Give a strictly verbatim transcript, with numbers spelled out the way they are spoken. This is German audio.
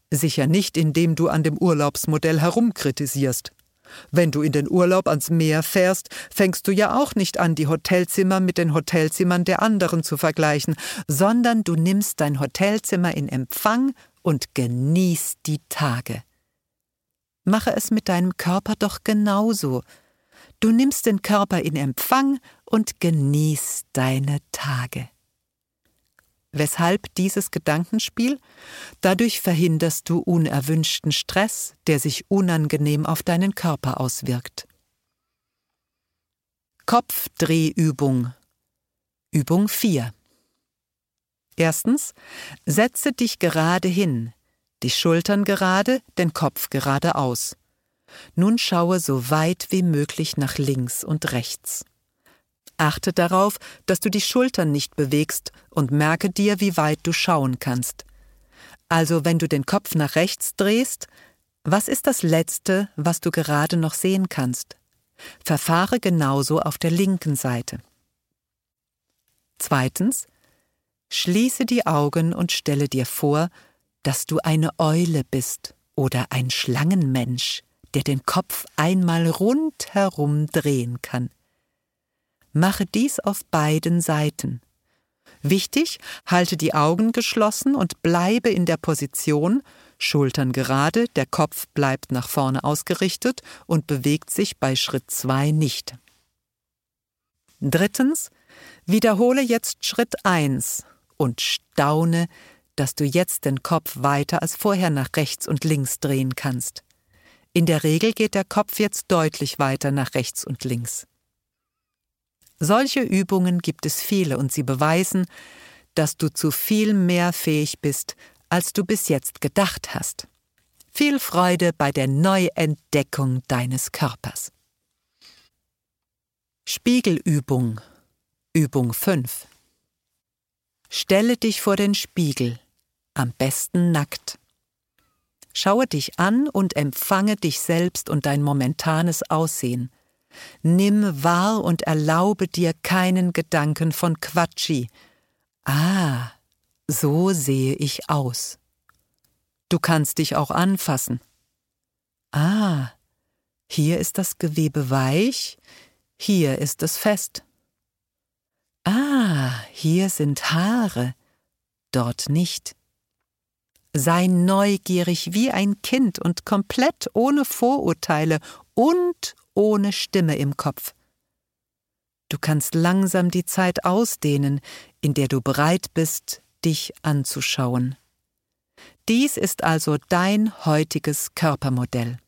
Sicher nicht, indem du an dem Urlaubsmodell herumkritisierst. Wenn du in den Urlaub ans Meer fährst, fängst du ja auch nicht an, die Hotelzimmer mit den Hotelzimmern der anderen zu vergleichen, sondern du nimmst dein Hotelzimmer in Empfang und genießt die Tage. Mache es mit deinem Körper doch genauso. Du nimmst den Körper in Empfang und genießt deine Tage. Weshalb dieses Gedankenspiel? Dadurch verhinderst du unerwünschten Stress, der sich unangenehm auf deinen Körper auswirkt. Kopfdrehübung. Übung vier. Erstens, setze dich gerade hin, die Schultern gerade, den Kopf geradeaus. Nun schaue so weit wie möglich nach links und rechts. Achte darauf, dass du die Schultern nicht bewegst und merke dir, wie weit du schauen kannst. Also wenn du den Kopf nach rechts drehst, was ist das Letzte, was du gerade noch sehen kannst? Verfahre genauso auf der linken Seite. Zweitens, schließe die Augen und stelle dir vor, dass du eine Eule bist oder ein Schlangenmensch, der den Kopf einmal rundherum drehen kann. Mache dies auf beiden Seiten. Wichtig, halte die Augen geschlossen und bleibe in der Position, Schultern gerade, der Kopf bleibt nach vorne ausgerichtet und bewegt sich bei Schritt zwei nicht. Drittens, wiederhole jetzt Schritt eins und staune, dass du jetzt den Kopf weiter als vorher nach rechts und links drehen kannst. In der Regel geht der Kopf jetzt deutlich weiter nach rechts und links. Solche Übungen gibt es viele und sie beweisen, dass du zu viel mehr fähig bist, als du bis jetzt gedacht hast. Viel Freude bei der Neuentdeckung deines Körpers. Spiegelübung. Übung fünf. Stelle dich vor den Spiegel, am besten nackt. Schaue dich an und empfange dich selbst und dein momentanes Aussehen. Nimm wahr und erlaube dir keinen Gedanken von Quatschi. Ah, so sehe ich aus. Du kannst dich auch anfassen. Ah, hier ist das Gewebe weich, hier ist es fest. Ah, hier sind Haare, dort nicht. Sei neugierig wie ein Kind und komplett ohne Vorurteile und ohne Stimme im Kopf. Du kannst langsam die Zeit ausdehnen, in der du bereit bist, dich anzuschauen. Dies ist also dein heutiges Körpermodell.